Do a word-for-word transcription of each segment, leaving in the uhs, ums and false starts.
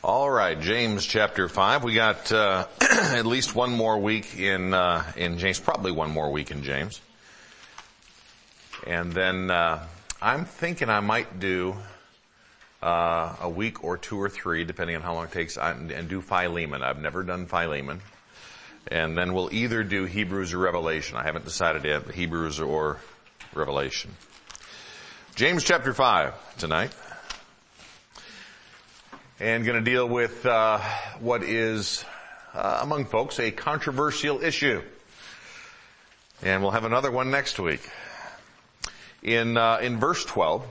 All right, James chapter five. We got uh, at least one more week in uh, in James, probably one more week in James. And then uh, I'm thinking I might do uh, a week or two or three, depending on how long it takes, and, and do Philemon. I've never done Philemon. And then we'll either do Hebrews or Revelation. I haven't decided yet, Hebrews or Revelation. James chapter five tonight. And going to deal with uh, what is, uh, among folks, a controversial issue. And we'll have another one next week. In uh, in verse twelve,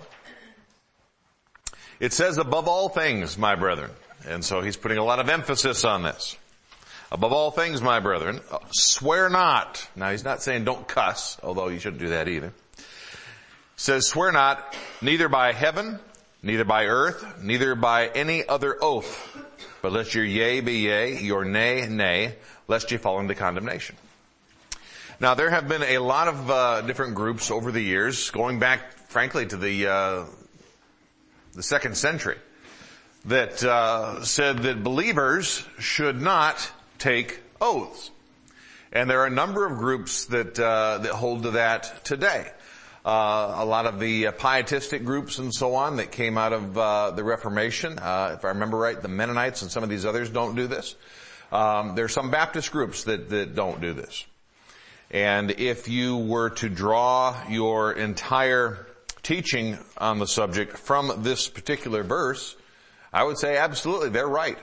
it says, above all things, my brethren. And so he's putting a lot of emphasis on this. Above all things, my brethren, swear not. Now he's not saying don't cuss, although you shouldn't do that either. He says, swear not, neither by heaven, neither by earth, neither by any other oath, but let your yea be yea, your nay, nay, lest ye fall into condemnation. Now, there have been a lot of uh, different groups over the years, going back, frankly, to the uh, the second century, that uh, said that believers should not take oaths. And there are a number of groups that uh, that hold to that today. Uh, a lot of the uh, pietistic groups and so on that came out of uh, the Reformation. Uh, if I remember right, the Mennonites and some of these others don't do this. Um, there are some Baptist groups that, that don't do this. And if you were to draw your entire teaching on the subject from this particular verse, I would say absolutely, they're right.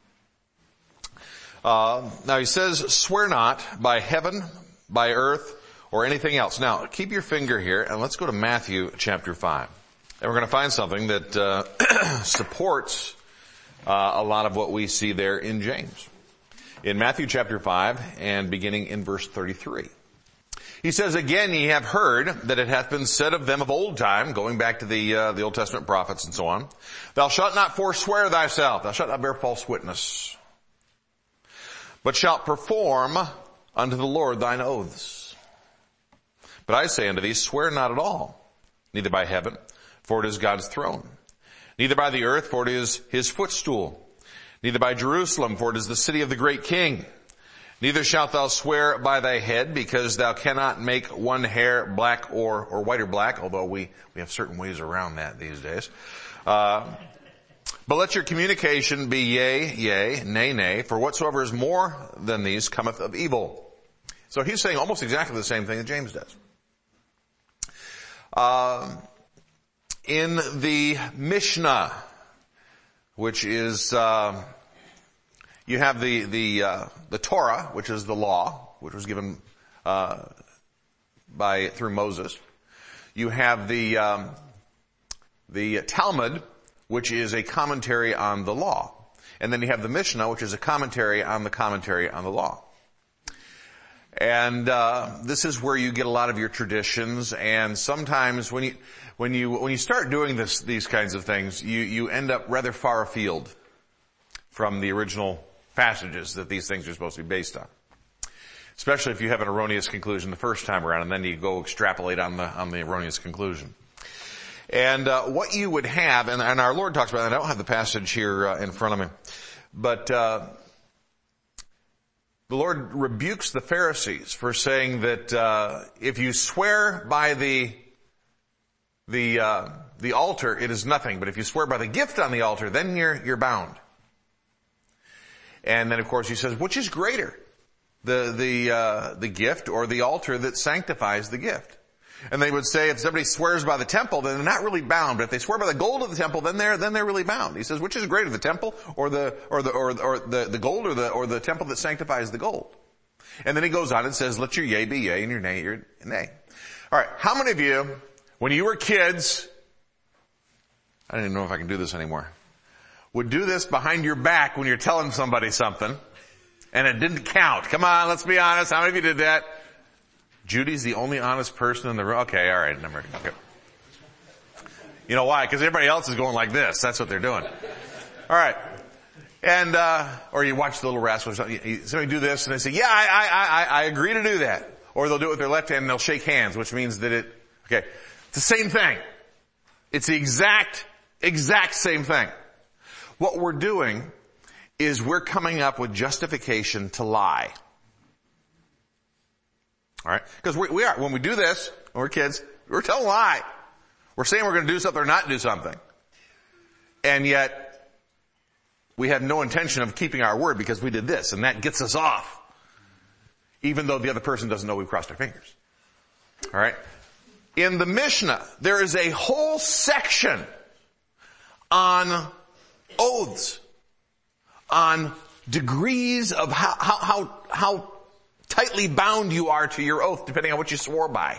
Uh, now he says, swear not by heaven, by earth, or anything else. Now, keep your finger here, and let's go to Matthew chapter five. And we're going to find something that uh, supports uh, a lot of what we see there in James. In Matthew chapter five, and beginning in verse thirty-three. He says, again, ye have heard that it hath been said of them of old time, going back to the uh, the Old Testament prophets and so on, thou shalt not forswear thyself, thou shalt not bear false witness, but shalt perform unto the Lord thine oaths. But I say unto thee, swear not at all, neither by heaven, for it is God's throne, neither by the earth, for it is his footstool, neither by Jerusalem, for it is the city of the great king. Neither shalt thou swear by thy head, because thou cannot make one hair black or, or white or black, although we, we have certain ways around that these days. Uh, but let your communication be yea, yea, nay, nay, for whatsoever is more than these cometh of evil. So he's saying almost exactly the same thing that James does. Uh, in the Mishnah, which is, uh, you have the, the, uh, the Torah, which is the law, which was given, uh, by, through Moses. You have the, um, the Talmud, which is a commentary on the law. And then you have the Mishnah, which is a commentary on the commentary on the law. And uh this is where you get a lot of your traditions, and sometimes when you when you when you start doing this these kinds of things, you you end up rather far afield from the original passages that these things are supposed to be based on. Especially if you have an erroneous conclusion the first time around, and then you go extrapolate on the on the erroneous conclusion. And uh what you would have, and, and our Lord talks about it, I don't have the passage here uh, in front of me, but uh the Lord rebukes the Pharisees for saying that uh if you swear by the the uh the altar, it is nothing, but if you swear by the gift on the altar, then you're you're bound. And then of course he says, which is greater, the the uh the gift or the altar that sanctifies the gift? And they would say if somebody swears by the temple, then they're not really bound. But if they swear by the gold of the temple, then they're, then they're really bound. He says, which is greater, the temple or the, or the, or, or the, the gold or the, or the temple that sanctifies the gold? And then he goes on and says, let your yea be yea and your nay, your nay. Alright, how many of you, when you were kids, I don't even know if I can do this anymore, would do this behind your back when you're telling somebody something, and it didn't count? Come on, let's be honest. How many of you did that? Judy's the only honest person in the room. Okay, all right, number. Okay. You know why? Because everybody else is going like this. That's what they're doing. All right, and uh or you watch the Little Rascals. Somebody do this, and they say, "Yeah, I, I, I, I agree to do that." Or they'll do it with their left hand, and they'll shake hands, which means that it. Okay, it's the same thing. It's the exact, exact same thing. What we're doing is we're coming up with justification to lie. Alright? Because we, we are, when we do this, when we're kids, we're telling a lie. We're saying we're going to do something or not do something. And yet, we have no intention of keeping our word because we did this, and that gets us off. Even though the other person doesn't know we've crossed our fingers. Alright? In the Mishnah, there is a whole section on oaths. On degrees of how, how, how, how tightly bound you are to your oath, depending on what you swore by.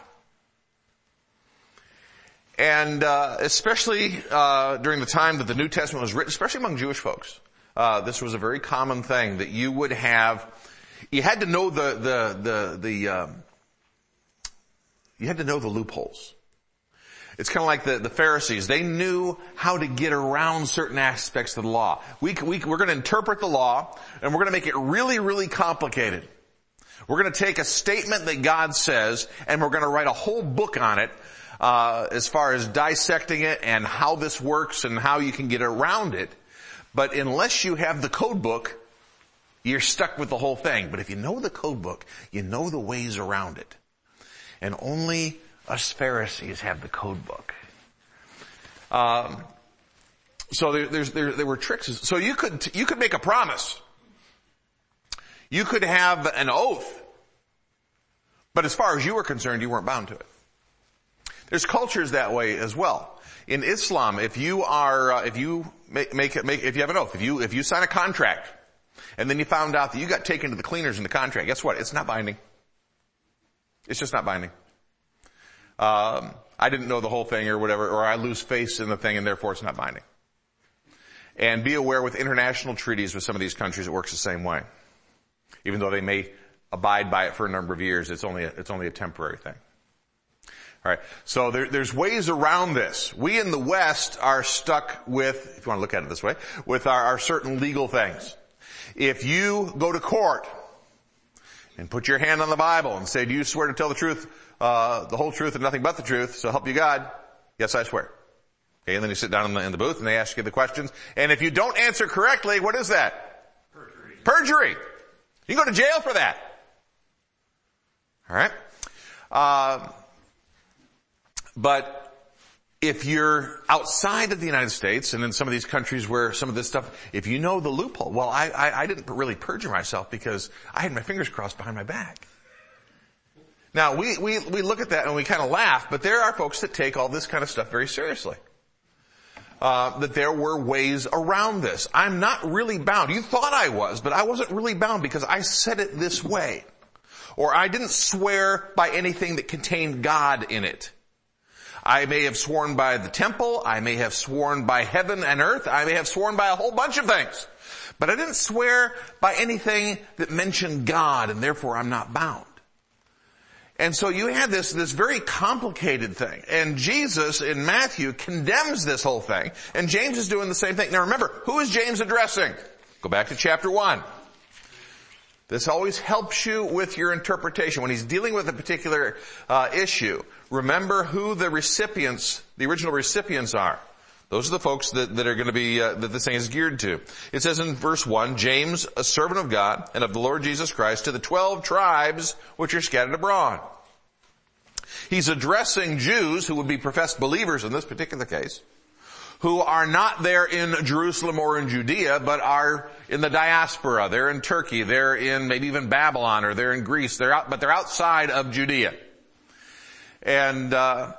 And uh especially uh during the time that the New Testament was written, especially among Jewish folks, uh this was a very common thing that you would have. You had to know the the the the um, you had to know the loopholes. It's kind of like the, the Pharisees. They knew how to get around certain aspects of the law. We, we, we're going to interpret the law, and we're going to make it really, really complicated. We're going to take a statement that God says, and we're going to write a whole book on it, uh, as far as dissecting it and how this works and how you can get around it. But unless you have the code book, you're stuck with the whole thing. But if you know the code book, you know the ways around it. And only us Pharisees have the code book. Um, so there, there's, there, there were tricks. So you could, you could make a promise. You could have an oath. But as far as you were concerned, you weren't bound to it. There's cultures that way as well. In Islam, if you are, uh, if you make, make, make, if you have an oath, if you, if you sign a contract, and then you found out that you got taken to the cleaners in the contract, guess what? It's not binding. It's just not binding. Um, I didn't know the whole thing or whatever, or I lose face in the thing and therefore it's not binding. And be aware with international treaties with some of these countries, it works the same way. Even though they may abide by it for a number of years, it's only a, it's only a temporary thing. Alright, so there, there's ways around this. We in the West are stuck with, if you want to look at it this way, with our, our certain legal things. If you go to court and put your hand on the Bible and say, do you swear to tell the truth, uh, the whole truth and nothing but the truth, so help you God? Yes, I swear. Okay, and then you sit down in the, in the booth and they ask you the questions. And if you don't answer correctly, what is that? Perjury. Perjury. You can go to jail for that. Alright? Uh, but if you're outside of the United States and in some of these countries where some of this stuff, if you know the loophole, well, I, I, I didn't really perjure myself because I had my fingers crossed behind my back. Now, we, we, we look at that and we kind of laugh, but there are folks that take all this kind of stuff very seriously. Uh, that there were ways around this. I'm not really bound. You thought I was, but I wasn't really bound because I said it this way. Or I didn't swear by anything that contained God in it. I may have sworn by the temple. I may have sworn by heaven and earth. I may have sworn by a whole bunch of things. But I didn't swear by anything that mentioned God, and therefore I'm not bound. And so you had this, this very complicated thing. And Jesus in Matthew condemns this whole thing. And James is doing the same thing. Now remember, who is James addressing? Go back to chapter one. This always helps you with your interpretation. When he's dealing with a particular uh, issue, remember who the recipients, the original recipients are. Those are the folks that, that are going to be, uh, that this thing is geared to. It says in verse one, James, a servant of God and of the Lord Jesus Christ, to the twelve tribes which are scattered abroad. He's addressing Jews who would be professed believers in this particular case, who are not there in Jerusalem or in Judea, but are in the diaspora. They're in Turkey. They're in maybe even Babylon, or they're in Greece. They're out, but they're outside of Judea. And, uh,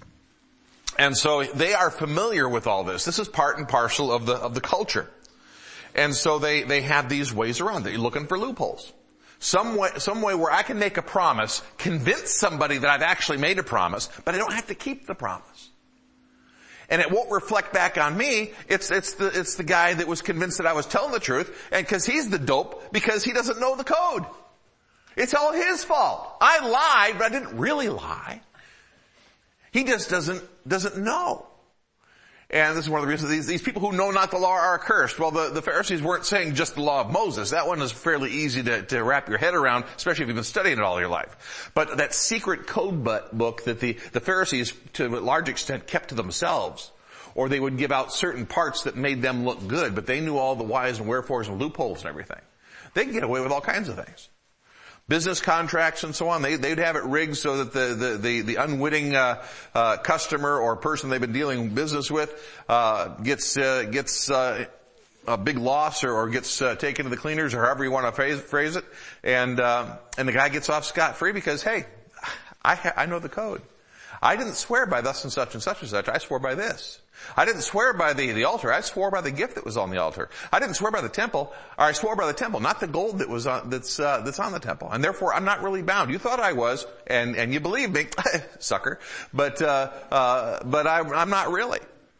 and so they are familiar with all this. This is part and parcel of the, of the culture. And so they, they have these ways around it. You're looking for loopholes. Some way, some way where I can make a promise, convince somebody that I've actually made a promise, but I don't have to keep the promise. And it won't reflect back on me. It's, it's the, it's the guy that was convinced that I was telling the truth, and cause he's the dope, because he doesn't know the code. It's all his fault. I lied, but I didn't really lie. He just doesn't, doesn't know. And this is one of the reasons these, these people who know not the law are accursed. Well, the, the Pharisees weren't saying just the law of Moses. That one is fairly easy to, to wrap your head around, especially if you've been studying it all your life. But that secret code book that the, the Pharisees, to a large extent, kept to themselves, or they would give out certain parts that made them look good, but they knew all the whys and wherefores and loopholes and everything. They could get away with all kinds of things. Business contracts and so on, they, they'd have it rigged so that the, the, the, the unwitting, uh, uh, customer or person they've been dealing business with, uh, gets, uh, gets, uh, a big loss or, or gets, uh, taken to the cleaners or however you want to phrase, phrase it. And, uh, and the guy gets off scot-free because, hey, I, ha- I know the code. I didn't swear by thus and such and such and such. I swore by this. I didn't swear by the, the altar. I swore by the gift that was on the altar. I didn't swear by the temple, or I swore by the temple, not the gold that was on, that's, uh, that's on the temple. And therefore I'm not really bound. You thought I was, and, and you believed me, sucker, but, uh, uh, but I, I'm not really.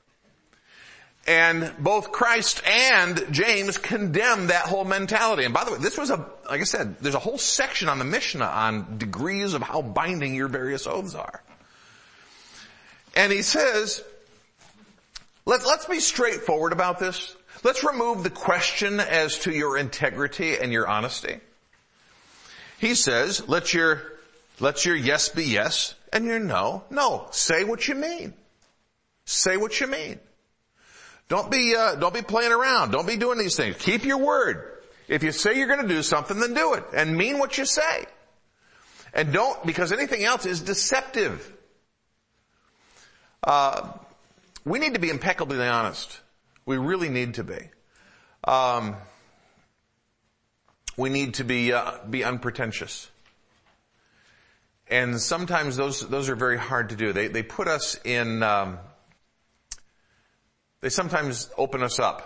And both Christ and James condemn that whole mentality. And by the way, this was a, like I said, there's a whole section on the Mishnah on degrees of how binding your various oaths are. And he says, Let, let's be straightforward about this. Let's remove the question as to your integrity and your honesty. He says, let your, let your yes be yes and your no, no. Say what you mean. Say what you mean. Don't be, uh, don't be playing around. Don't be doing these things. Keep your word. If you say you're going to do something, then do it and mean what you say. And don't, because anything else is deceptive. Uh, We need to be impeccably honest. We really need to be. Um, we need to be uh, be unpretentious, and sometimes those those are very hard to do. They they put us in. Um, they sometimes open us up.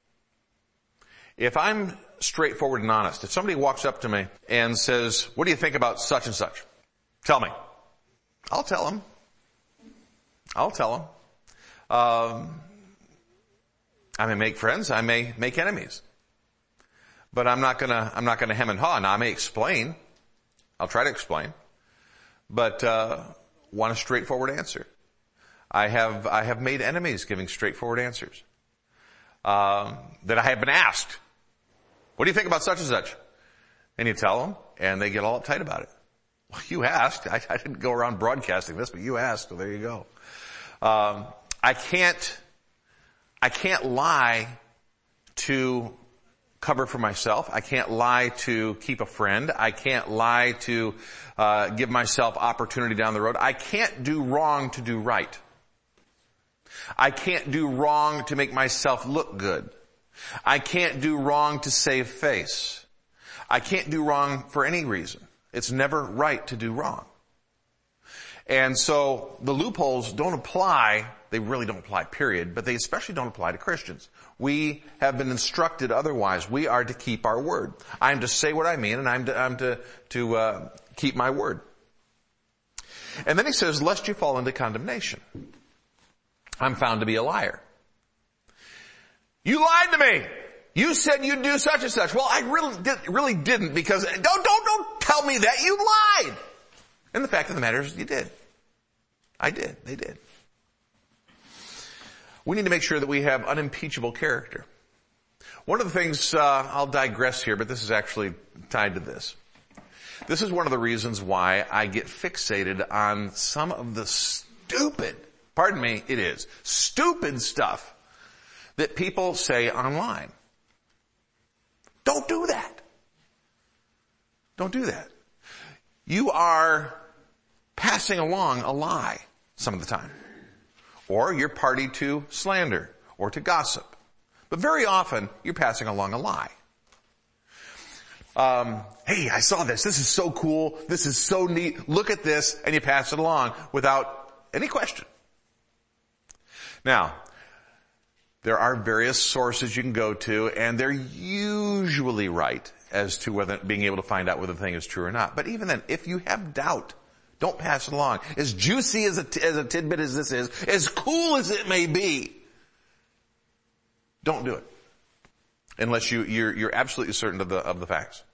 If I'm straightforward and honest, if somebody walks up to me and says, "What do you think about such and such?" Tell me. I'll tell them. I'll tell them. Um, I may make friends, I may make enemies. But I'm not gonna, I'm not gonna hem and haw. Now I may explain. I'll try to explain. But, uh, want a straightforward answer. I have, I have made enemies giving straightforward answers. Um, that I have been asked, what do you think about such and such? And you tell them, and they get all uptight about it. Well, you asked. I, I didn't go around broadcasting this, but you asked, so there you go. Um, I can't, I can't lie to cover for myself. I can't lie to keep a friend. I can't lie to, uh, give myself opportunity down the road. I can't do wrong to do right. I can't do wrong to make myself look good. I can't do wrong to save face. I can't do wrong for any reason. It's never right to do wrong. And so the loopholes don't apply. They really don't apply, period, but they especially don't apply to Christians. We have been instructed otherwise. We are to keep our word. I'm to say what I mean, and I'm to, I'm to, to uh, keep my word. And then he says, lest you fall into condemnation. I'm found to be a liar. You lied to me. You said you'd do such and such. Well, I really, did, really didn't because, don't, don't, don't tell me that. You lied. And the fact of the matter is you did. I did. They did. We need to make sure that we have unimpeachable character. One of the things, uh, I'll digress here, but this is actually tied to this. This is one of the reasons why I get fixated on some of the stupid, pardon me, it is, stupid stuff that people say online. Don't do that. Don't do that. You are passing along a lie some of the time. Or you're party to slander or to gossip. But very often, you're passing along a lie. Um, hey, I saw this. This is so cool. This is so neat. Look at this. And you pass it along without any question. Now, there are various sources you can go to, and they're usually right as to whether being able to find out whether the thing is true or not. But even then, if you have doubt, don't pass it along. As juicy as a, as a tidbit as this is, as cool as it may be, don't do it. Unless you, you're, you're absolutely certain of the, of the facts.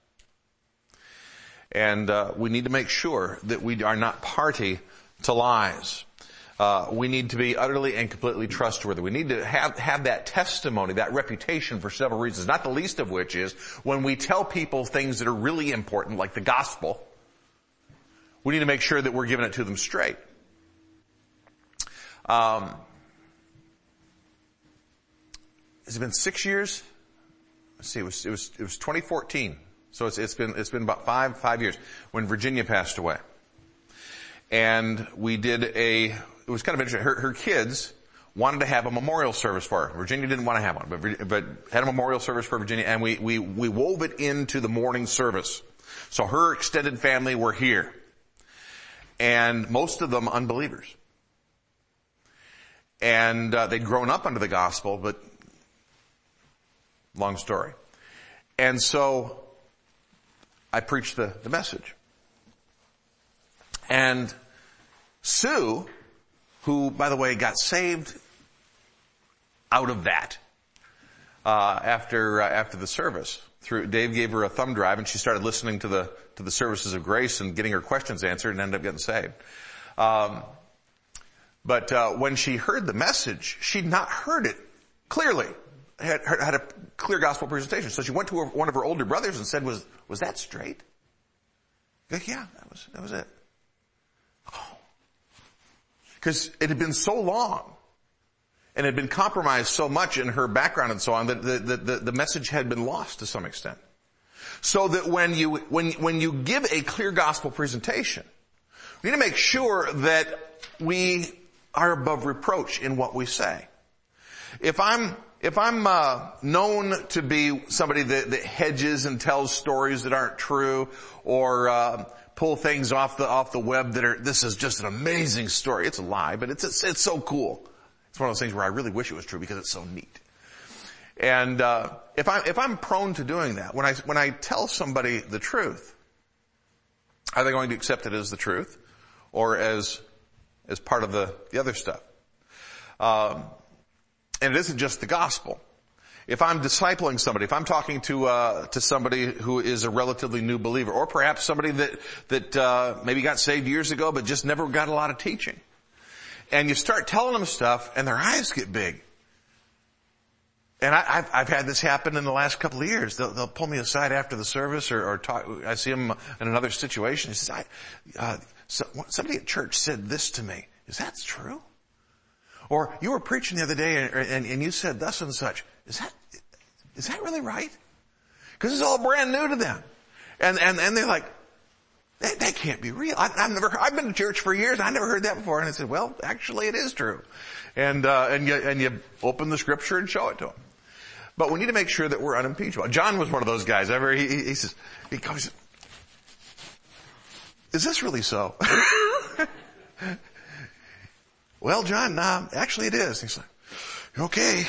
And, uh, we need to make sure that we are not party to lies. Uh, we need to be utterly and completely trustworthy. We need to have, have that testimony, that reputation for several reasons, not the least of which is when we tell people things that are really important, like the gospel, we need to make sure that we're giving it to them straight. Um, has it been six years? Let's see, it was, it was, it was twenty fourteen. So it's, it's been, it's been about five, five years when Virginia passed away. And we did a, it was kind of interesting. Her, her kids wanted to have a memorial service for her. Virginia didn't want to have one, but, but had a memorial service for Virginia, and we, we, we wove it into the morning service. So her extended family were here. And most of them unbelievers. And uh, they'd grown up under the gospel, but long story. And so I preached the, the message. And Sue, who, by the way, got saved out of that uh, after uh, after the service. Through Dave gave her a thumb drive, and she started listening to the to the services of grace and getting her questions answered, and ended up getting saved. Um, but uh, when she heard the message, she'd not heard it clearly. Had had a clear gospel presentation, so she went to her, one of her older brothers and said, "Was was that straight?" Like, yeah, that was that was it. Oh, because it had been so long. And had been compromised so much in her background and so on that the, the, the message had been lost to some extent. So that when you, when, when you give a clear gospel presentation, we need to make sure that we are above reproach in what we say. If I'm, if I'm, uh, known to be somebody that, that hedges and tells stories that aren't true, or, uh, pull things off the, off the web that are, this is just an amazing story. It's a lie, but it's, it's, it's so cool. It's one of those things where I really wish it was true because it's so neat. And uh if I if I'm prone to doing that, when I when I tell somebody the truth, are they going to accept it as the truth, or as as part of the the other stuff? Um, and it isn't just the gospel. If I'm discipling somebody, if I'm talking to uh to somebody who is a relatively new believer, or perhaps somebody that that uh maybe got saved years ago but just never got a lot of teaching. And you start telling them stuff, and their eyes get big. And I, I've, I've had this happen in the last couple of years. They'll, they'll pull me aside after the service, or, or talk. I see them in another situation. He says, I, uh, so, somebody at church said this to me. Is that true? Or you were preaching the other day, and, and, and you said thus and such. Is that, is that really right? Because it's all brand new to them. And, and, and they're like, That, that can't be real. I, I've never, I've been to church for years. I never heard that before. And I said, well, actually it is true. And, uh, and you, and you open the scripture and show it to them. But we need to make sure that we're unimpeachable. John was one of those guys. Ever, he, he, he says, he goes, is this really so? Well, John, uh, actually it is. He's like, okay.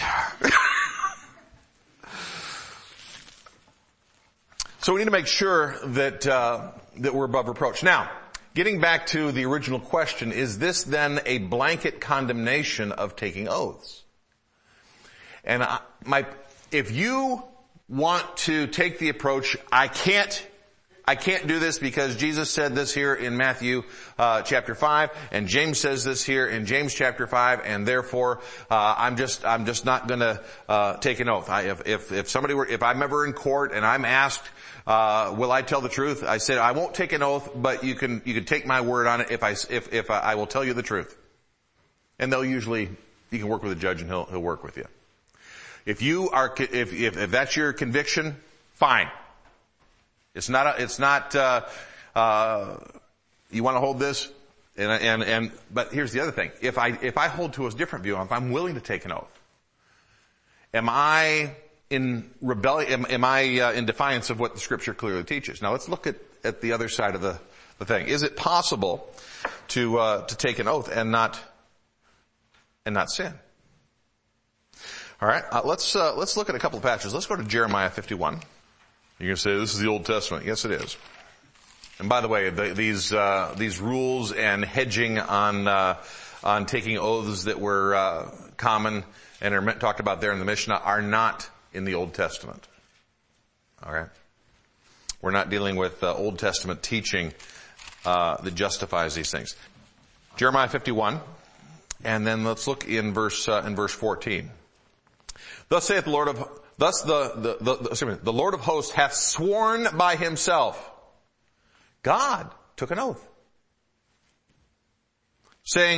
So we need to make sure that, uh, that we're above reproach. Now, getting back to the original question, is this then a blanket condemnation of taking oaths? And I, my, if you want to take the approach, I can't, I can't do this because Jesus said this here in Matthew, uh, chapter five, and James says this here in James chapter five, and therefore, uh, I'm just, I'm just not gonna, uh, take an oath. I, if, if, if somebody were, if I'm ever in court and I'm asked, Uh, will I tell the truth? I said, I won't take an oath, but you can, you can take my word on it if I, if, if I, I will tell you the truth. And they'll usually, you can work with a judge and he'll, he'll work with you. If you are, if, if, if that's your conviction, fine. It's not, a, it's not, uh, uh, you want to hold this? And, and, and, but here's the other thing. If I, if I hold to a different view, if I'm willing to take an oath, am I in rebellion, am, am I uh, in defiance of what the scripture clearly teaches? Now let's look at, at the other side of the, the thing. Is it possible to, uh, to take an oath and not, and not sin? Alright, uh, let's, uh, let's look at a couple of passages. Let's go to Jeremiah fifty-one. You're gonna say, this is the Old Testament. Yes, it is. And by the way, the, these, uh, these rules and hedging on, uh, on taking oaths that were, uh, common and are meant, talked about there in the Mishnah are not in the Old Testament. Alright? We're not dealing with uh, Old Testament teaching uh, that justifies these things. Jeremiah fifty-one, and then let's look in verse uh, in verse fourteen. Thus saith the Lord of thus the the the, the, excuse me, the Lord of hosts hath sworn by himself. God took an oath, saying,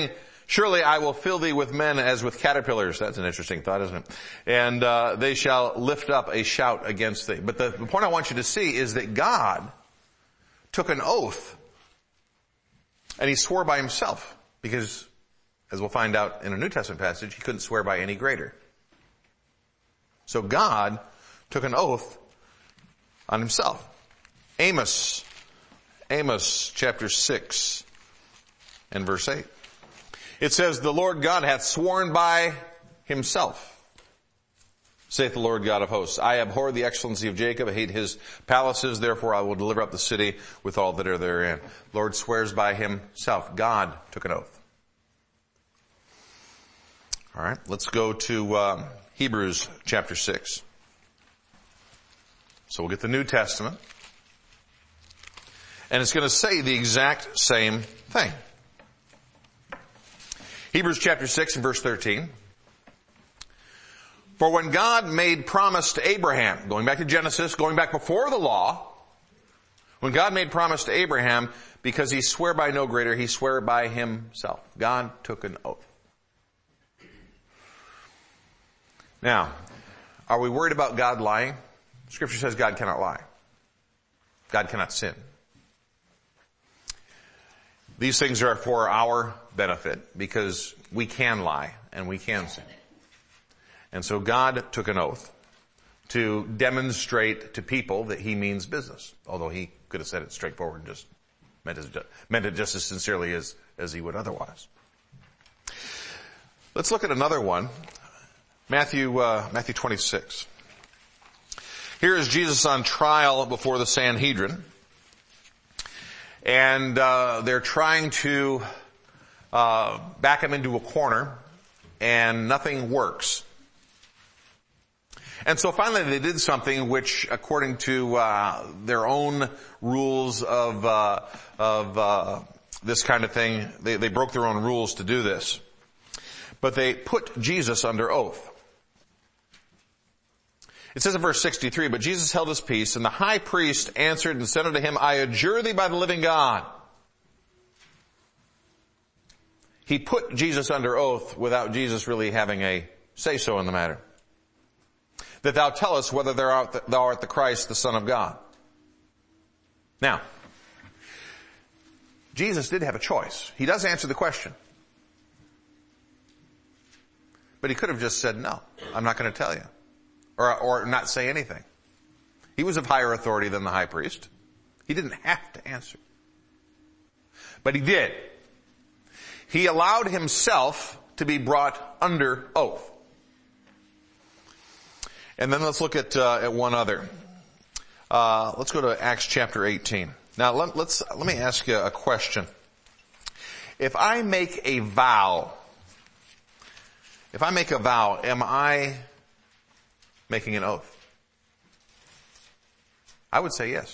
Surely I will fill thee with men as with caterpillars. That's an interesting thought, isn't it? And uh, they shall lift up a shout against thee. But the, the point I want you to see is that God took an oath and he swore by himself because, as we'll find out in a New Testament passage, he couldn't swear by any greater. So God took an oath on himself. Amos, Amos chapter six and verse eight. It says, the Lord God hath sworn by himself, saith the Lord God of hosts. I abhor the excellency of Jacob, I hate his palaces, therefore I will deliver up the city with all that are therein. Lord swears by himself. God took an oath. All right, let's go to uh, Hebrews chapter six. So we'll get the New Testament. And it's going to say the exact same thing. Hebrews chapter six and verse thirteen. For when God made promise to Abraham, going back to Genesis, going back before the law, when God made promise to Abraham, because he sware by no greater, he sware by himself. God took an oath. Now, are we worried about God lying? Scripture says God cannot lie. God cannot sin. These things are for our benefit because we can lie and we can sin. And so God took an oath to demonstrate to people that he means business, although he could have said it straightforward and just meant it, meant it just as sincerely as, as he would otherwise. Let's look at another one. Matthew, uh, Matthew twenty-six. Here is Jesus on trial before the Sanhedrin. And uh, they're trying to uh, back him into a corner, and nothing works. And so finally they did something which, according to uh, their own rules of uh, of uh, this kind of thing, they, they broke their own rules to do this. But they put Jesus under oath. It says in verse sixty-three, but Jesus held his peace, and the high priest answered and said unto him, I adjure thee by the living God. He put Jesus under oath without Jesus really having a say-so in the matter. That thou tell us whether thou art, the, thou art the Christ, the Son of God. Now, Jesus did have a choice. He does answer the question. But he could have just said, no, I'm not going to tell you. Or, or not say anything. He was of higher authority than the high priest. He didn't have to answer. But he did. He allowed himself to be brought under oath. And then let's look at, uh, at one other. Uh, let's go to Acts chapter eighteen. Now let, let's, let me ask you a question. If I make a vow, if I make a vow, am I making an oath? I would say yes.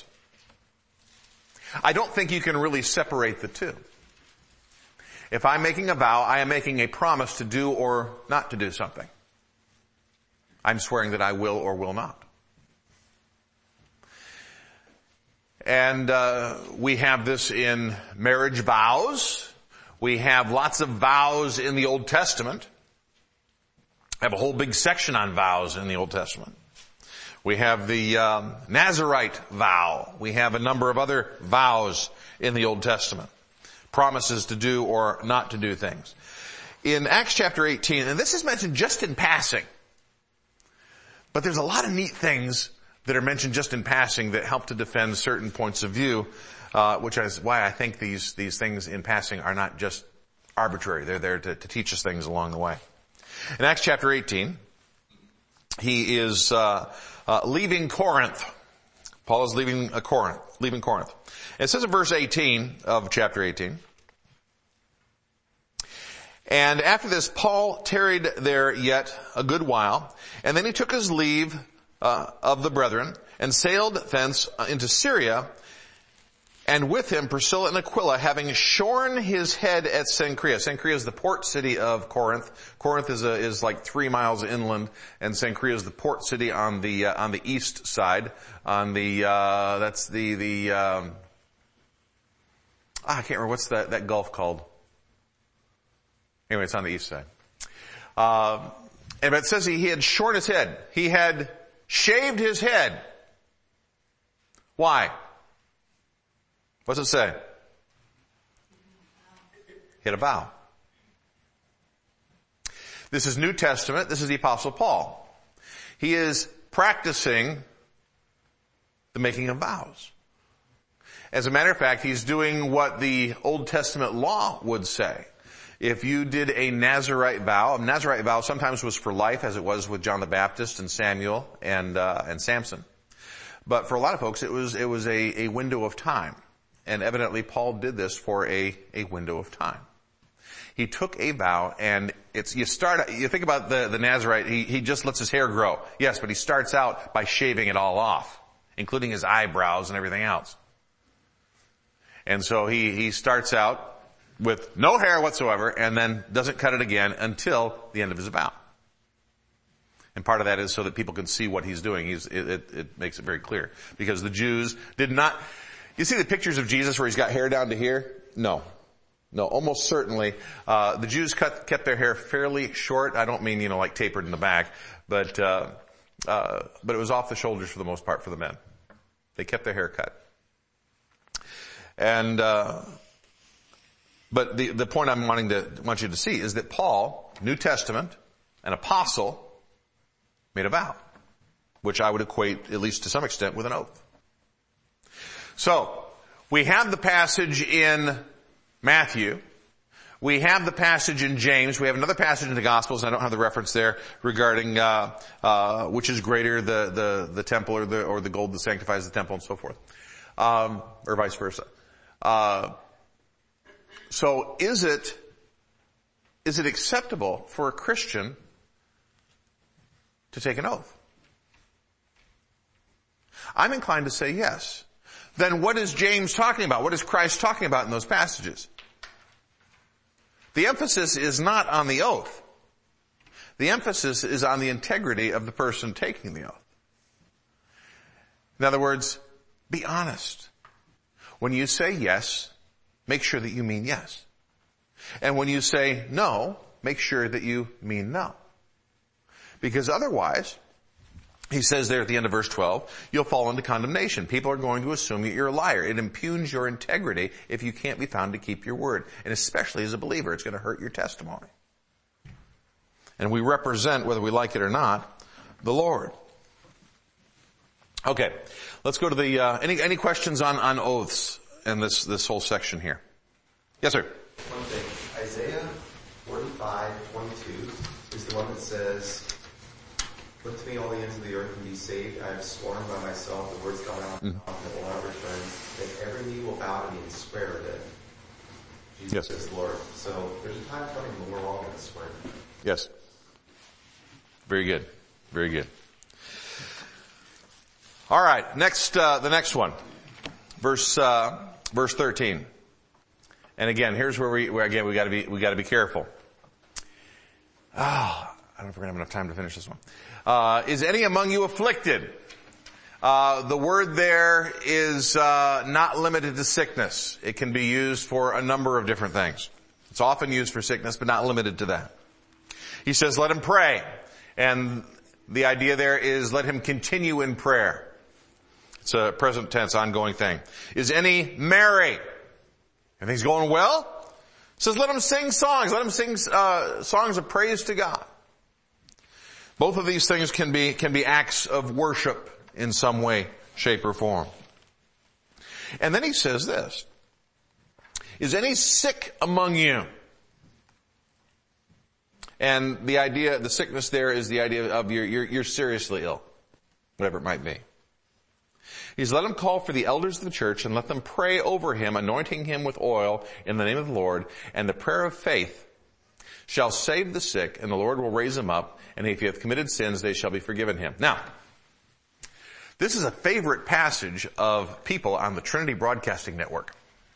I don't think you can really separate the two. If I'm making a vow, I am making a promise to do or not to do something. I'm swearing that I will or will not. And uh, we have this in marriage vows. We have lots of vows in the Old Testament. I have a whole big section on vows in the Old Testament. We have the um, Nazirite vow. We have a number of other vows in the Old Testament. Promises to do or not to do things. In Acts chapter eighteen, and this is mentioned just in passing, but there's a lot of neat things that are mentioned just in passing that help to defend certain points of view, uh, which is why I think these, these things in passing are not just arbitrary. They're there to, to teach us things along the way. In Acts chapter eighteen, he is uh, uh, leaving Corinth. Paul is leaving uh, Corinth. Leaving Corinth. It says in verse eighteen of chapter eighteen, and after this Paul tarried there yet a good while, and then he took his leave uh, of the brethren, and sailed thence into Syria, and with him Priscilla and Aquila, having shorn his head at Cenchrea. Cenchrea is the port city of Corinth. Corinth is a, is like three miles inland, and Cenchrea is the port city on the uh, on the east side. On the uh, that's the the um, ah, I can't remember what's that that gulf called. Anyway, it's on the east side. Uh, and it says he, he had shorn his head. He had shaved his head. Why? What's it say? He had a vow. This is New Testament. This is the Apostle Paul. He is practicing the making of vows. As a matter of fact, he's doing what the Old Testament law would say. If you did a Nazirite vow, a Nazirite vow sometimes was for life, as it was with John the Baptist and Samuel and uh, and Samson. But for a lot of folks, it was it was a, a window of time, and evidently Paul did this for a a window of time. He took a vow, and it's, you start, you think about the, the Nazirite, he, he just lets his hair grow. Yes, but he starts out by shaving it all off, including his eyebrows and everything else. And so he, he starts out with no hair whatsoever, and then doesn't cut it again until the end of his vow. And part of that is so that people can see what he's doing. He's, it, it, it makes it very clear. Because the Jews did not, you see the pictures of Jesus where he's got hair down to here? No. No, almost certainly. Uh, the Jews cut, kept their hair fairly short. I don't mean, you know, like tapered in the back, but, uh, uh, but it was off the shoulders for the most part for the men. They kept their hair cut. And, uh, but the, the point I'm wanting to, want you to see is that Paul, New Testament, an apostle, made a vow, which I would equate, at least to some extent, with an oath. So, we have the passage in Matthew. We have the passage in James. We have another passage in the Gospels, and I don't have the reference there, regarding uh, uh which is greater, the the the temple or the or the gold that sanctifies the temple, and so forth, um, or vice versa. Uh, so, is it is it acceptable for a Christian to take an oath? I'm inclined to say yes. Then what is James talking about? What is Christ talking about in those passages? The emphasis is not on the oath. The emphasis is on the integrity of the person taking the oath. In other words, be honest. When you say yes, make sure that you mean yes. And when you say no, make sure that you mean no. Because otherwise, he says there at the end of verse twelve, you'll fall into condemnation. People are going to assume that you're a liar. It impugns your integrity if you can't be found to keep your word. And especially as a believer, it's going to hurt your testimony. And we represent, whether we like it or not, the Lord. Okay, let's go to the, uh, any, any questions on, on oaths in this, this whole section here? Yes, sir. One thing, Isaiah forty-five twenty-two is the one that says, look to me, all the ends of the earth, and be saved. I have sworn by myself, the words gone out, mm-hmm. that will not return, that every knee will bow to me and swear that Jesus yes. is Lord. So there's a time coming when we're all going to swear. Yes. Very good. Very good. All right. Next, uh, the next one. Verse, uh, verse thirteen. And again, here's where we, where again, we gotta be, we gotta be careful. Ah, oh, I don't know if we're gonna have enough time to finish this one. Uh, is any among you afflicted? Uh, the word there is, uh, not limited to sickness. It can be used for a number of different things. It's often used for sickness, but not limited to that. He says, let him pray. And the idea there is let him continue in prayer. It's a present tense, ongoing thing. Is any merry? Everything's going well? It says let him sing songs. Let him sing uh, songs of praise to God. Both of these things can be, can be acts of worship in some way, shape, or form. And then he says this. Is any sick among you? And the idea, the sickness there is the idea of you're, you're, you're seriously ill. Whatever it might be. He's let him call for the elders of the church and let them pray over him, anointing him with oil in the name of the Lord. And the prayer of faith shall save the sick, and the Lord will raise him up. And if he hath committed sins, they shall be forgiven him. Now, this is a favorite passage of people on the Trinity Broadcasting Network.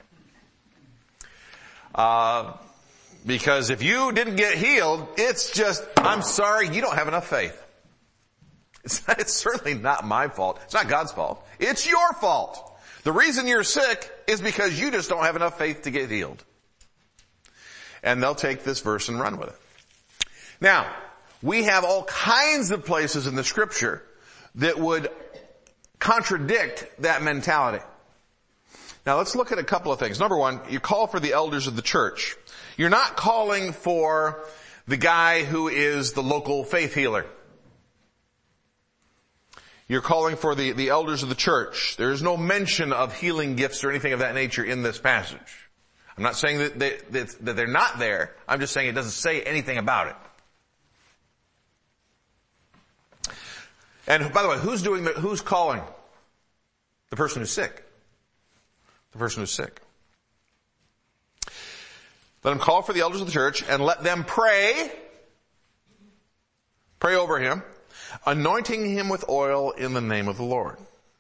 Uh, because if you didn't get healed, it's just, I'm sorry, you don't have enough faith. It's, it's certainly not my fault. It's not God's fault. It's your fault. The reason you're sick is because you just don't have enough faith to get healed. And they'll take this verse and run with it. Now, we have all kinds of places in the scripture that would contradict that mentality. Now let's look at a couple of things. Number one, you call for the elders of the church. You're not calling for the guy who is the local faith healer. You're calling for the, the elders of the church. There is no mention of healing gifts or anything of that nature in this passage. I'm not saying that, they, that, that they're not there. I'm just saying it doesn't say anything about it. And by the way, who's doing the, who's calling? The person who's sick. The person who's sick. Let him call for the elders of the church and let them pray. Pray over him, anointing him with oil in the name of the Lord.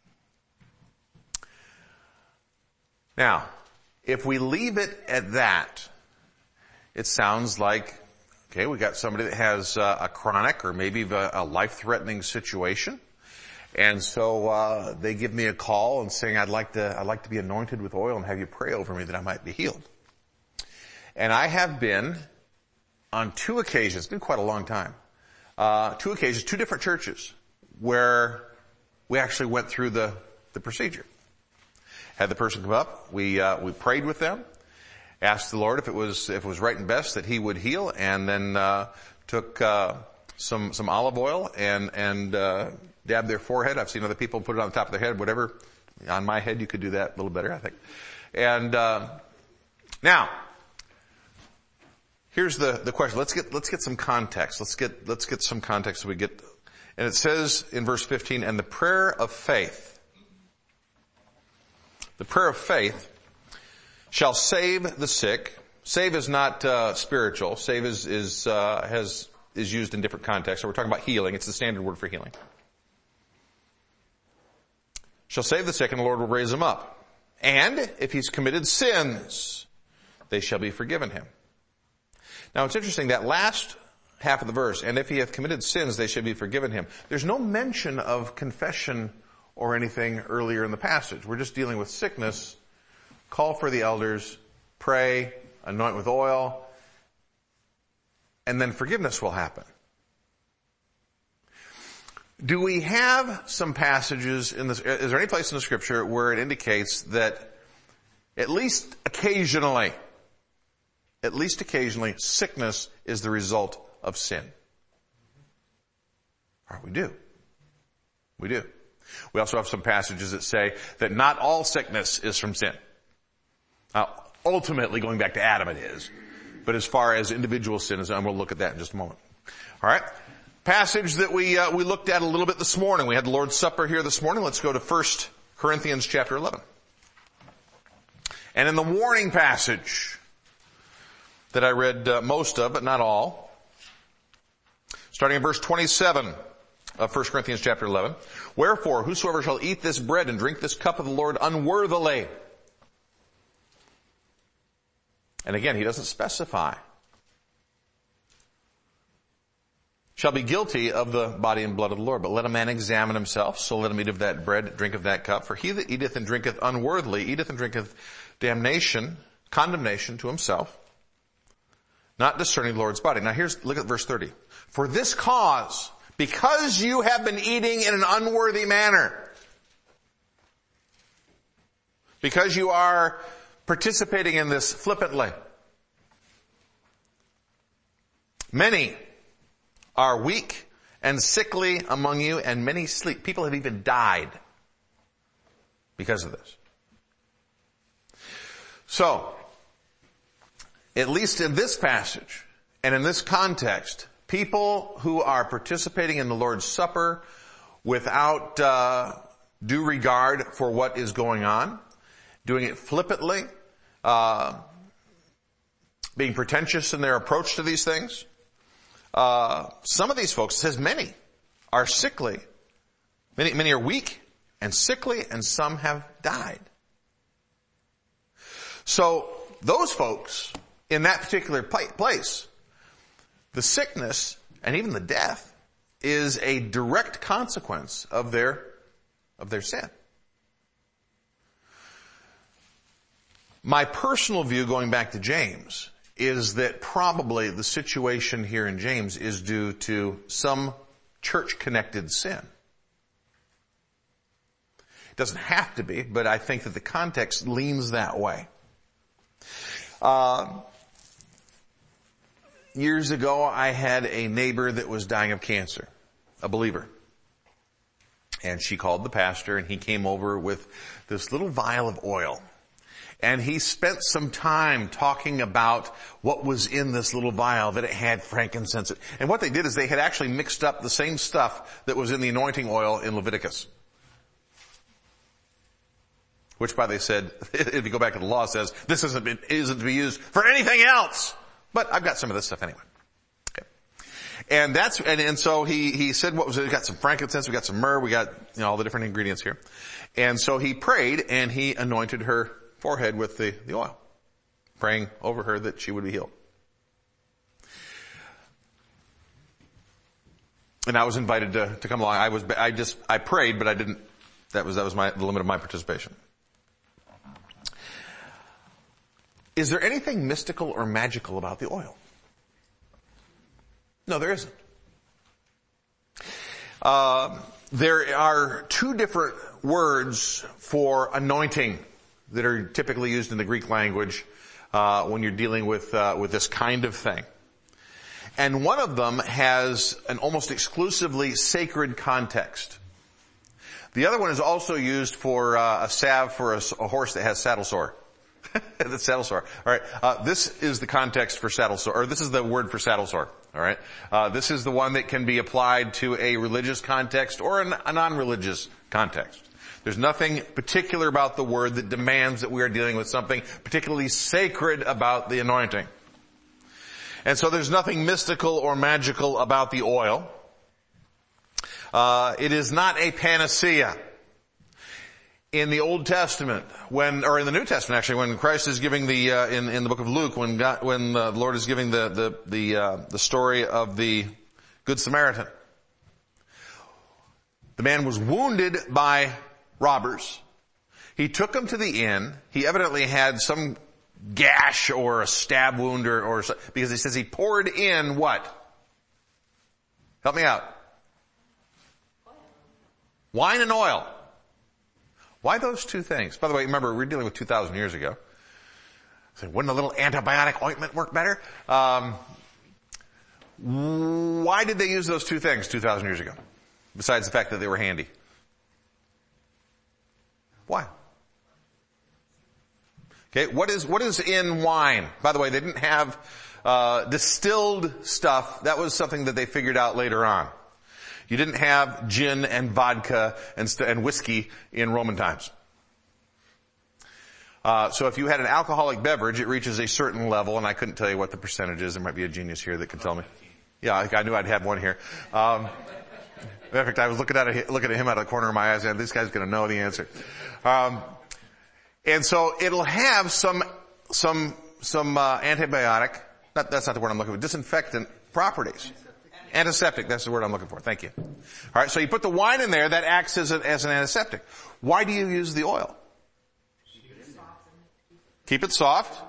Now, if we leave it at that, it sounds like, okay, we got somebody that has uh, a chronic or maybe a, a life-threatening situation. And so, uh, they give me a call and saying, I'd like to, I'd like to be anointed with oil and have you pray over me that I might be healed. And I have been on two occasions, it's been quite a long time, uh, two occasions, two different churches where we actually went through the, the procedure. Had the person come up, we, uh, we prayed with them, asked the Lord if it was, if it was right and best that he would heal, and then, uh, took, uh, some, some olive oil and, and, uh, dabbed their forehead. I've seen other people put it on the top of their head, whatever. On my head, you could do that a little better, I think. And, uh, now, here's the, the question. Let's get, let's get some context. Let's get, let's get some context so we get, and it says in verse fifteen, and the prayer of faith, the prayer of faith shall save the sick. Save is not, uh, spiritual. Save is, is, uh, has, is used in different contexts. So we're talking about healing. It's the standard word for healing. Shall save the sick and the Lord will raise him up. And if he's committed sins, they shall be forgiven him. Now it's interesting that last half of the verse, and if he hath committed sins, they shall be forgiven him. There's no mention of confession or anything earlier in the passage. We're just dealing with sickness. Call for the elders, pray, anoint with oil, and then forgiveness will happen. Do we have some passages in this, is there any place in the scripture where it indicates that at least occasionally, at least occasionally, sickness is the result of sin? All right, we do. We do. We also have some passages that say that not all sickness is from sin. Now, ultimately, going back to Adam, it is. But as far as individual sin is, and we'll look at that in just a moment. All right. Passage that we uh, we looked at a little bit this morning. We had the Lord's Supper here this morning. Let's go to First Corinthians chapter eleven. And in the warning passage that I read uh, most of, but not all, starting in verse twenty-seven of First Corinthians chapter eleven, wherefore whosoever shall eat this bread and drink this cup of the Lord unworthily. And again, he doesn't specify. Shall be guilty of the body and blood of the Lord. But let a man examine himself, so let him eat of that bread, drink of that cup. For he that eateth and drinketh unworthily, eateth and drinketh damnation, condemnation to himself, not discerning the Lord's body. Now here's, look at verse thirty. For this cause, because you have been eating in an unworthy manner, because you are participating in this flippantly, many are weak and sickly among you, and many sleep. People have even died because of this. So, at least in this passage and in this context, people who are participating in the Lord's Supper without uh, due regard for what is going on, doing it flippantly, uh, being pretentious in their approach to these things, Uh, some of these folks, it says many, are sickly. Many, many are weak and sickly, and some have died. So, those folks, in that particular place, the sickness and even the death is a direct consequence of their, of their sin. My personal view, going back to James, is that probably the situation here in James is due to some church-connected sin. It doesn't have to be, but I think that the context leans that way. Uh, years ago, I had a neighbor that was dying of cancer, a believer. And she called the pastor, and he came over with this little vial of oil. And he spent some time talking about what was in this little vial, that it had frankincense. And what they did is they had actually mixed up the same stuff that was in the anointing oil in Leviticus. Which, by they said, if you go back to the law, says this isn't, isn't to be used for anything else. But I've got some of this stuff anyway. Okay. And that's, and, and so he, he said what was it? We got some frankincense, we got some myrrh, we got, you know, all the different ingredients here. And so he prayed and he anointed her forehead with the, the oil, praying over her that she would be healed. And I was invited to, to come along. I was, I just, I prayed, but I didn't, that was, that was my, the limit of my participation. Is there anything mystical or magical about the oil? No, there isn't. Uh, there are two different words for anointing that are typically used in the Greek language uh, when you're dealing with uh, with this kind of thing. And one of them has an almost exclusively sacred context. The other one is also used for uh, a salve for a, a horse that has saddle sore. That's saddle sore. All right. Uh, this is the context for saddle sore, or this is the word for saddle sore. All right. Uh, this is the one that can be applied to a religious context or an, a non-religious context. There's nothing particular about the word that demands that we are dealing with something particularly sacred about the anointing. And so there's nothing mystical or magical about the oil. Uh, it is not a panacea. In the Old Testament, when, or in the New Testament actually, when Christ is giving the, uh, in, in the book of Luke, when God, when uh, the Lord is giving the, the, the, uh, the story of the Good Samaritan. The man was wounded by robbers. He took him to the inn. He evidently had some gash or a stab wound or, or because he says he poured in what? Help me out. Wine and oil. Why those two things? By the way, remember, we're dealing with two thousand years ago. So wouldn't a little antibiotic ointment work better? Um, why did they use those two things two thousand years ago? Besides the fact that they were handy. Why? Okay, what is, what is in wine? By the way, they didn't have, uh, distilled stuff. That was something that they figured out later on. You didn't have gin and vodka and, st- and whiskey in Roman times. Uh, so if you had an alcoholic beverage, it reaches a certain level, and I couldn't tell you what the percentage is. There might be a genius here that could tell me. Yeah, I, I knew I'd have one here. Um, in fact, I was looking at it, looking at him out of the corner of my eyes, and this guy's going to know the answer. Um, and so it'll have some some some uh, antibiotic. Not, that's not the word I'm looking for. Disinfectant properties. Antiseptic, that's the word I'm looking for. Thank you. All right, so you put the wine in there, that acts as, a, as an antiseptic. Why do you use the oil? Keep it soft.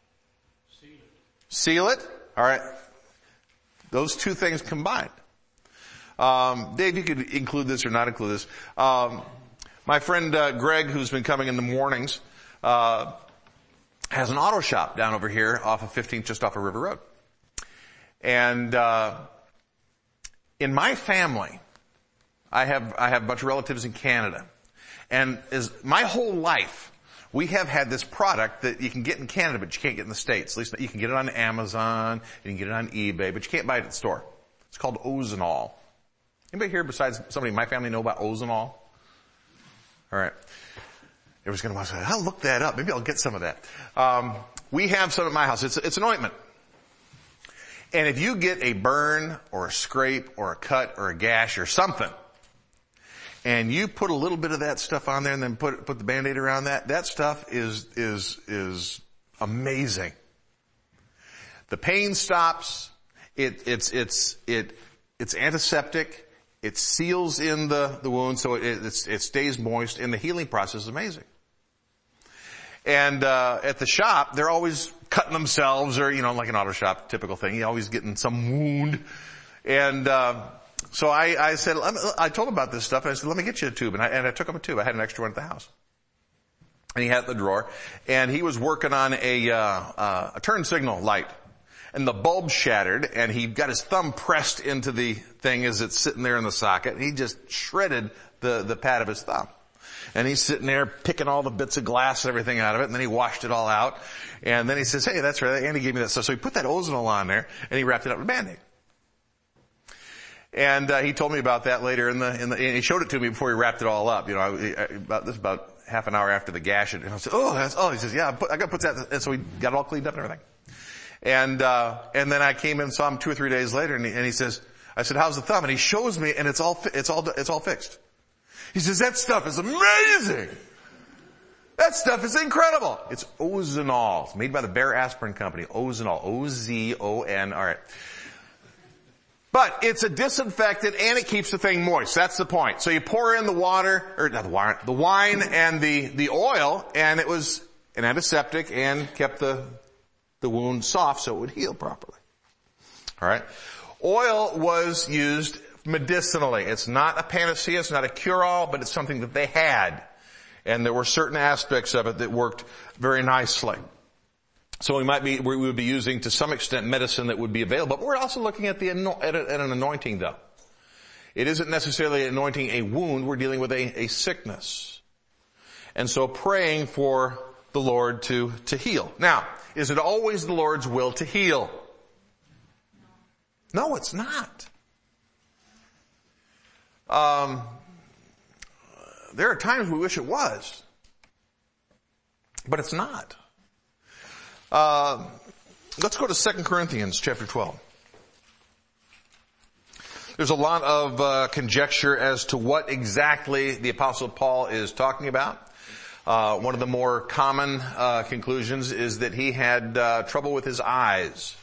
Seal it. All right. Those two things combined. Um, Dave, you could include this or not include this. Um, my friend uh, Greg, who's been coming in the mornings, uh, has an auto shop down over here off of fifteenth, just off of River Road. And uh in my family, I have, I have a bunch of relatives in Canada. And as my whole life, we have had this product that you can get in Canada, but you can't get in the States. At least you can get it on Amazon, you can get it on eBay, but you can't buy it at the store. It's called Ozanol. Anybody here besides somebody in my family know about Ozanol? All right. Everyone's going to want to say, I'll look that up. Maybe I'll get some of that. Um, we have some at my house. It's, it's an ointment. And if you get a burn or a scrape or a cut or a gash or something, and you put a little bit of that stuff on there and then put, put the Band-Aid around that, that stuff is, is, is amazing. The pain stops. It, it's, it's, it, it's antiseptic. It seals in the, the wound so it, it, it stays moist, and the healing process is amazing. And, uh, at the shop, they're always cutting themselves or, you know, like an auto shop, typical thing. You're always getting some wound. And, uh, so I, I said, I told him about this stuff and I said, let me get you a tube. And I, and I took him a tube. I had an extra one at the house. And he had it in the drawer. And he was working on a, uh, uh, a turn signal light. And the bulb shattered and he got his thumb pressed into the thing as it's sitting there in the socket. And he just shredded the, the pad of his thumb. And he's sitting there picking all the bits of glass and everything out of it. And then he washed it all out. And then he says, hey, that's right. Andy gave me that stuff. So he put that Ozanol on there and he wrapped it up with a Band-Aid. And, uh, he told me about that later in the, in the, and he showed it to me before he wrapped it all up. You know, I, I, about, this about half an hour after the gash. And I said, oh, that's, oh, he says, yeah, I, put, I gotta put that. And so he got it all cleaned up and everything. And, uh, and then I came in and saw him two or three days later and he, and he says, I said, how's the thumb? And he shows me and it's all, it's all, it's all fixed. He says, that stuff is amazing. That stuff is incredible. It's Ozanol. It's made by the Bayer Aspirin Company. Ozanol. O Z O N. All right. But it's a disinfectant and it keeps the thing moist. That's the point. So you pour in the water, or not the wine, the wine and the, the oil, and it was an antiseptic and kept the, the wound soft so it would heal properly. Alright? Oil was used medicinally. It's not a panacea, it's not a cure-all, but it's something that they had. And there were certain aspects of it that worked very nicely. So we might be, we would be using to some extent medicine that would be available, but we're also looking at the, at, a, at an anointing though. It isn't necessarily anointing a wound, we're dealing with a, a sickness. And so praying for the Lord to, to heal. Now, is it always the Lord's will to heal? No, it's not. Um, there are times we wish it was, but it's not. Uh, let's go to Second Corinthians chapter twelve. There's a lot of uh, conjecture as to what exactly the Apostle Paul is talking about. Uh, one of the more common uh, conclusions is that he had uh, trouble with his eyes.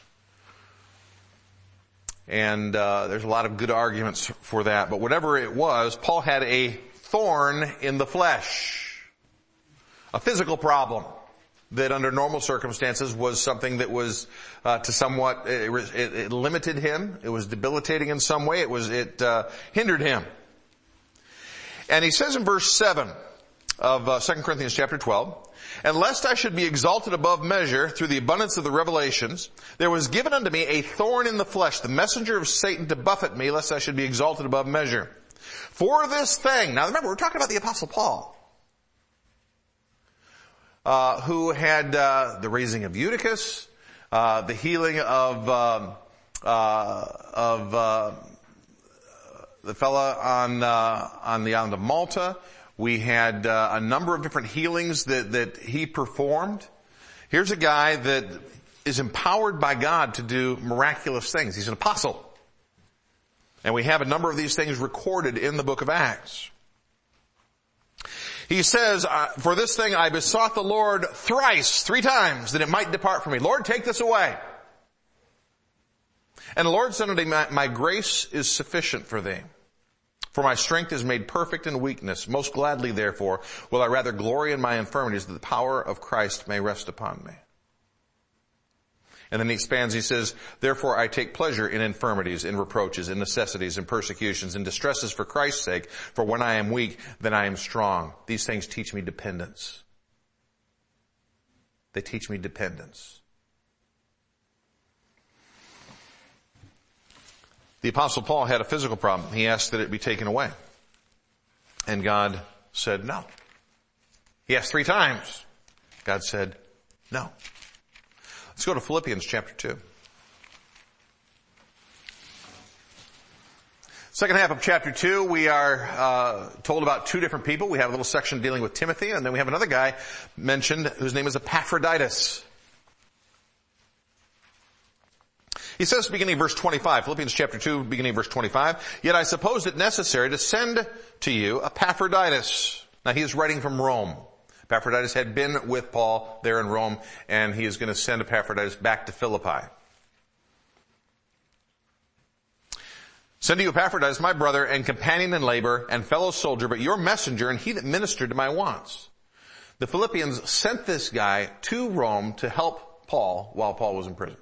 And uh, there's a lot of good arguments for that. But whatever it was, Paul had a thorn in the flesh. A physical problem that under normal circumstances was something that was uh, to somewhat, it, it, it limited him. It was debilitating in some way. It was, it uh, hindered him. And he says in verse seven of uh, Second Corinthians chapter twelve, and lest I should be exalted above measure through the abundance of the revelations, there was given unto me a thorn in the flesh, the messenger of Satan to buffet me, lest I should be exalted above measure. For this thing, now remember, we're talking about the Apostle Paul, uh, who had uh, the raising of Eutychus, uh, the healing of um, uh, of uh, the fella on uh, on the island of Malta. We had uh, a number of different healings that, that he performed. Here's a guy that is empowered by God to do miraculous things. He's an apostle. And we have a number of these things recorded in the book of Acts. He says, for this thing I besought the Lord thrice, three times, that it might depart from me. Lord, take this away. And the Lord said unto me, my, my grace is sufficient for thee. For my strength is made perfect in weakness. Most gladly, therefore, will I rather glory in my infirmities, that the power of Christ may rest upon me. And then he expands, he says, therefore I take pleasure in infirmities, in reproaches, in necessities, in persecutions, in distresses for Christ's sake. For when I am weak, then I am strong. These things teach me dependence. They teach me dependence. The Apostle Paul had a physical problem. He asked that it be taken away. And God said no. He asked three times. God said no. Let's go to Philippians chapter two. Second half of chapter two, we are uh, told about two different people. We have a little section dealing with Timothy, and then we have another guy mentioned whose name is Epaphroditus. He says, beginning verse twenty-five, Philippians chapter two, beginning verse twenty-five, yet I supposed it necessary to send to you Epaphroditus. Now he is writing from Rome. Epaphroditus had been with Paul there in Rome, and he is going to send Epaphroditus back to Philippi. Send to you Epaphroditus, my brother and companion in labor and fellow soldier, but your messenger and he that ministered to my wants. The Philippians sent this guy to Rome to help Paul while Paul was in prison.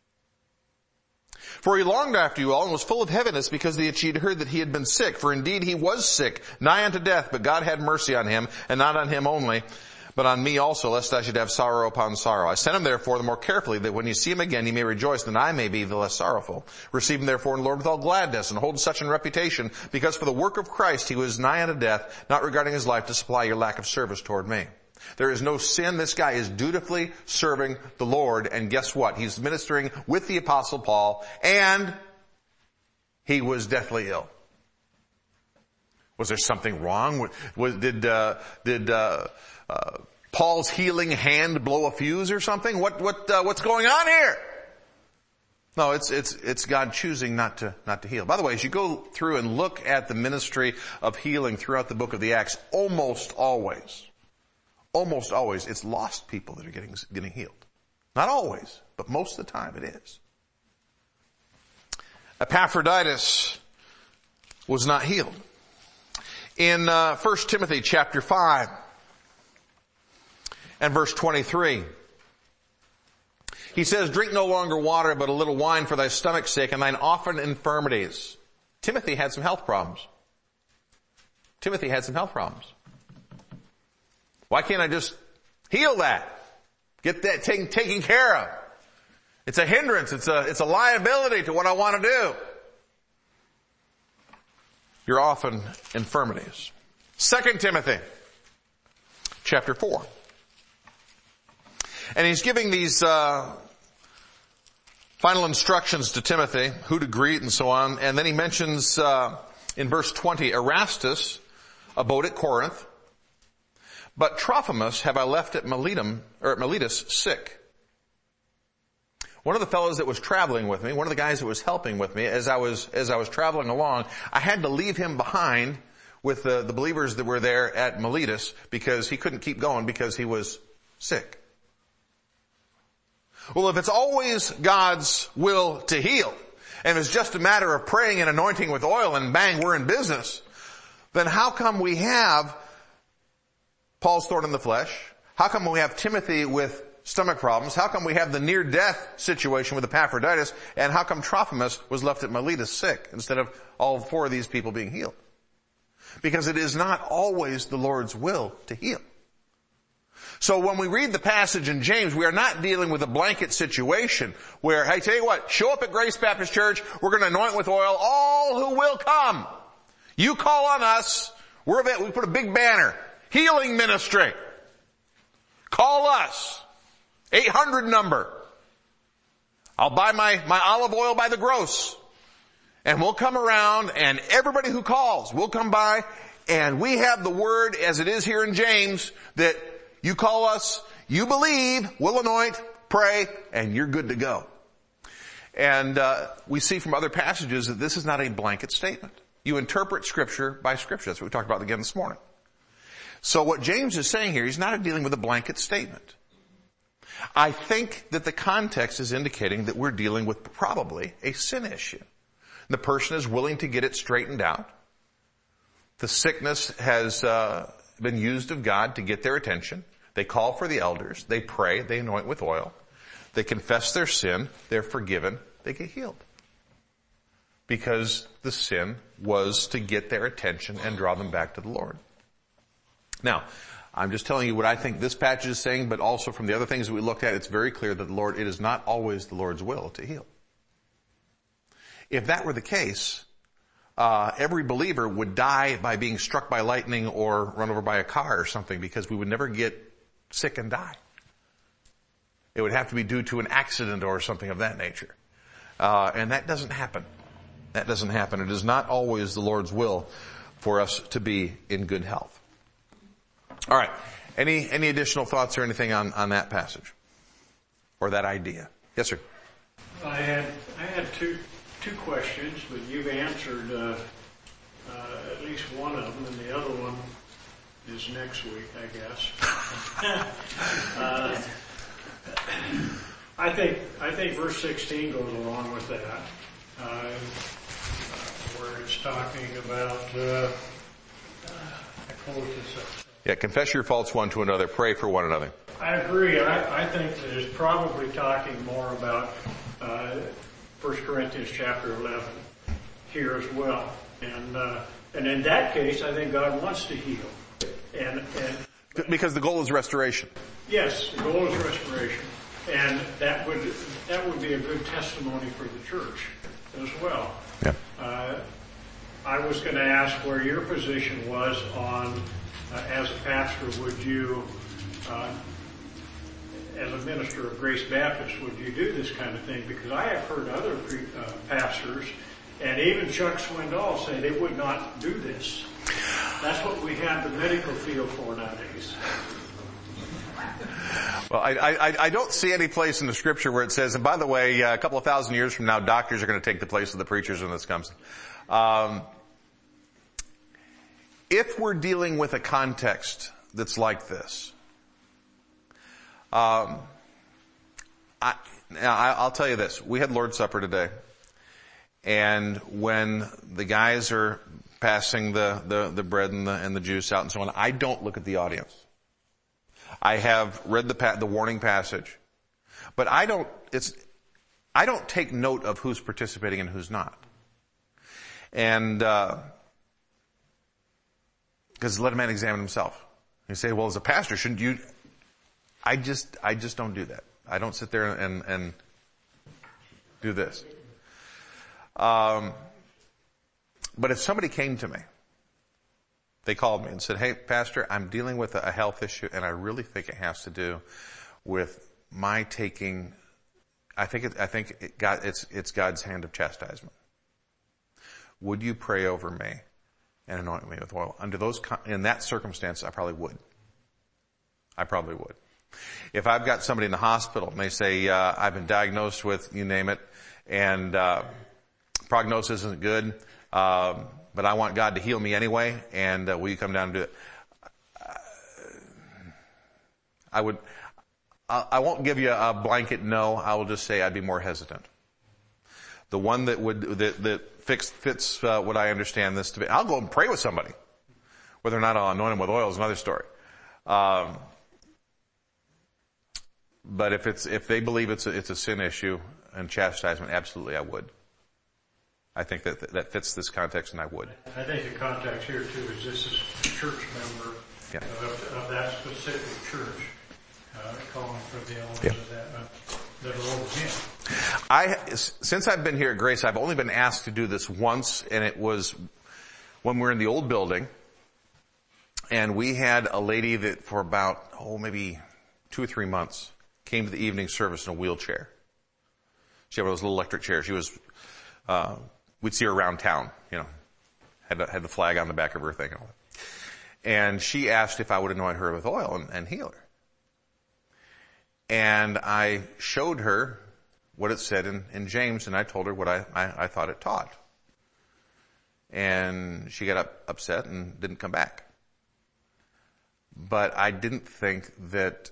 For he longed after you all and was full of heaviness because he had heard that he had been sick. For indeed he was sick, nigh unto death, but God had mercy on him, and not on him only, but on me also, lest I should have sorrow upon sorrow. I sent him therefore the more carefully, that when you see him again, you may rejoice, and I may be the less sorrowful. Receive him therefore in the Lord with all gladness, and hold such in reputation, because for the work of Christ he was nigh unto death, not regarding his life to supply your lack of service toward me. There is no sin. This guy is dutifully serving the Lord, and guess what? He's ministering with the Apostle Paul, and he was deathly ill. Was there something wrong? Was, did uh, did uh, uh, Paul's healing hand blow a fuse or something? What what uh, what's going on here? No, it's it's it's God choosing not to not to heal. By the way, as you go through and look at the ministry of healing throughout the book of the Acts, almost always, almost always, it's lost people that are getting getting healed. Not always, but most of the time it is. Epaphroditus was not healed. In uh, First Timothy chapter five and verse twenty-three, he says, drink no longer water, but a little wine for thy stomach's sake and thine often infirmities. Timothy had some health problems. Timothy had some health problems. Why can't I just heal that? Get that taken, taken care of. It's a hindrance. It's a, it's a liability to what I want to do. Your often infirmities. Second Timothy chapter four. And he's giving these uh final instructions to Timothy, who to greet and so on. And then he mentions uh in verse twenty, Erastus abode at Corinth, but Trophimus have I left at Miletum, or at Miletus sick. One of the fellows that was traveling with me, one of the guys that was helping with me as I was, as I was traveling along, I had to leave him behind with the, the believers that were there at Miletus because he couldn't keep going because he was sick. Well, if it's always God's will to heal, and it's just a matter of praying and anointing with oil and bang, we're in business, then how come we have Paul's thorn in the flesh? How come we have Timothy with stomach problems? How come we have the near-death situation with Epaphroditus? And how come Trophimus was left at Miletus sick instead of all four of these people being healed? Because it is not always the Lord's will to heal. So when we read the passage in James, we are not dealing with a blanket situation where, hey, tell you what, show up at Grace Baptist Church, we're going to anoint with oil all who will come. You call on us, we're, we put a big banner, healing ministry. Call us. eight hundred number. I'll buy my, my olive oil by the gross. And we'll come around and everybody who calls will come by and we have the word as it is here in James that you call us, you believe, we'll anoint, pray, and you're good to go. And uh, we see from other passages that this is not a blanket statement. You interpret Scripture by Scripture. That's what we talked about again this morning. So what James is saying here, he's not dealing with a blanket statement. I think that the context is indicating that we're dealing with probably a sin issue. The person is willing to get it straightened out. The sickness has uh, been used of God to get their attention. They call for the elders. They pray. They anoint with oil. They confess their sin. They're forgiven. They get healed. Because the sin was to get their attention and draw them back to the Lord. Now, I'm just telling you what I think this passage is saying, but also from the other things that we looked at, it's very clear that the Lord, it is not always the Lord's will to heal. If that were the case, uh, every believer would die by being struck by lightning or run over by a car or something because we would never get sick and die. It would have to be due to an accident or something of that nature. Uh, and that doesn't happen. That doesn't happen. It is not always the Lord's will for us to be in good health. All right. Any, any additional thoughts or anything on, on that passage? Or that idea? Yes, sir. I had, I had two, two questions, but you've answered, uh, uh, at least one of them, and the other one is next week, I guess. uh, I think, I think verse sixteen goes along with that, uh, where it's talking about, uh, uh I quote this up. Yeah, confess your faults one to another, pray for one another. I agree. I, I think that it's probably talking more about uh, First Corinthians chapter eleven here as well. And uh, and in that case, I think God wants to heal. And, and because the goal is restoration. Yes, the goal is restoration. And that would that would be a good testimony for the church as well. Yeah. Uh, I was going to ask where your position was on, uh, as a pastor, would you, uh, as a minister of Grace Baptist, would you do this kind of thing? Because I have heard other pre, uh, pastors, and even Chuck Swindoll, say they would not do this. That's what we have the medical field for nowadays. Well, I, I, I don't see any place in the scripture where it says, and by the way, uh, a couple of thousand years from now, doctors are going to take the place of the preachers when this comes. Um, if we're dealing with a context that's like this, um, I, I'll tell you this. We had Lord's Supper today, and when the guys are passing the, the, the bread and the, and the juice out and so on, I don't look at the audience. I have read the pa- the warning passage, but I don't, it's, I don't take note of who's participating and who's not. And, uh, cause let a man examine himself. You say, well, as a pastor, shouldn't you? I just, I just don't do that. I don't sit there and, and do this. Um, but if somebody came to me, they called me and said, hey, Pastor, I'm dealing with a health issue, and I really think it has to do with my taking, I think it, I think it got, it's, it's God's hand of chastisement. Would you pray over me and anoint me with oil? Under those, in that circumstance, I probably would. I probably would. If I've got somebody in the hospital and they say, uh, I've been diagnosed with, you name it, and, uh, prognosis isn't good, um, but I want God to heal me anyway, and uh, will you come down and do it? Uh, I would, I, I won't give you a blanket no. I will just say I'd be more hesitant. The one that would, that, that fix, fits uh, what I understand this to be, I'll go and pray with somebody. Whether or not I'll anoint them with oil is another story. Um, but if it's, if they believe it's a, it's a sin issue and chastisement, absolutely I would. I think that that fits this context, and I would. I think the context here too is this is a church member yeah. of, of that specific church uh, calling for the elders yeah. of that uh, that are over him. I since I've been here at Grace, I've only been asked to do this once, and it was when we were in the old building, and we had a lady that for about oh maybe two or three months came to the evening service in a wheelchair. She had one of those little electric chairs. She was. Uh, We'd see her around town, you know, had the, had the flag on the back of her thing and all that. And she asked if I would anoint her with oil and, and heal her. And I showed her what it said in, in James, and I told her what I, I, I thought it taught. And she got up, upset and didn't come back. But I didn't think that,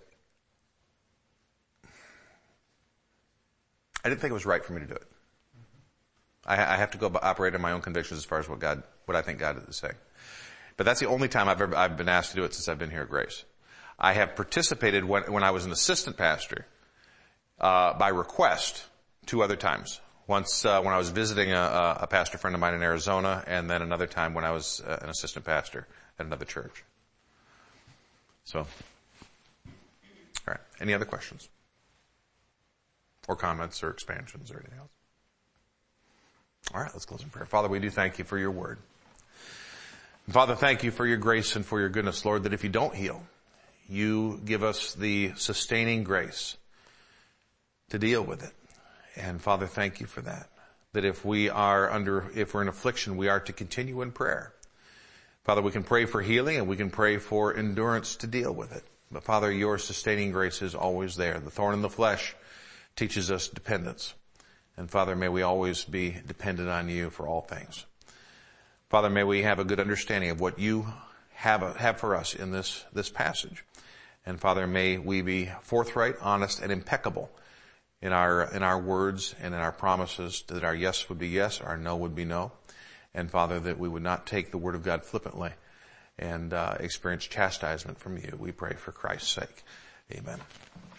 I didn't think it was right for me to do it. I have to go operate on my own convictions as far as what God, what I think God is saying. But that's the only time I've ever, I've been asked to do it since I've been here at Grace. I have participated when, when I was an assistant pastor, uh, by request two other times. Once, uh, when I was visiting a, a pastor friend of mine in Arizona, and then another time when I was uh, an assistant pastor at another church. So, alright. Any other questions? Or comments or expansions or anything else? All right, let's close in prayer. Father, we do thank you for your word. And Father, thank you for your grace and for your goodness, Lord, that if you don't heal, you give us the sustaining grace to deal with it. And Father, thank you for that. That if we are under, if we're in affliction, we are to continue in prayer. Father, we can pray for healing and we can pray for endurance to deal with it. But Father, your sustaining grace is always there. The thorn in the flesh teaches us dependence. And Father, may we always be dependent on you for all things. Father, may we have a good understanding of what you have, have for us in this, this passage. And Father, may we be forthright, honest, and impeccable in our, in our words and in our promises, that our yes would be yes, our no would be no. And Father, that we would not take the word of God flippantly and, uh, experience chastisement from you. We pray for Christ's sake. Amen.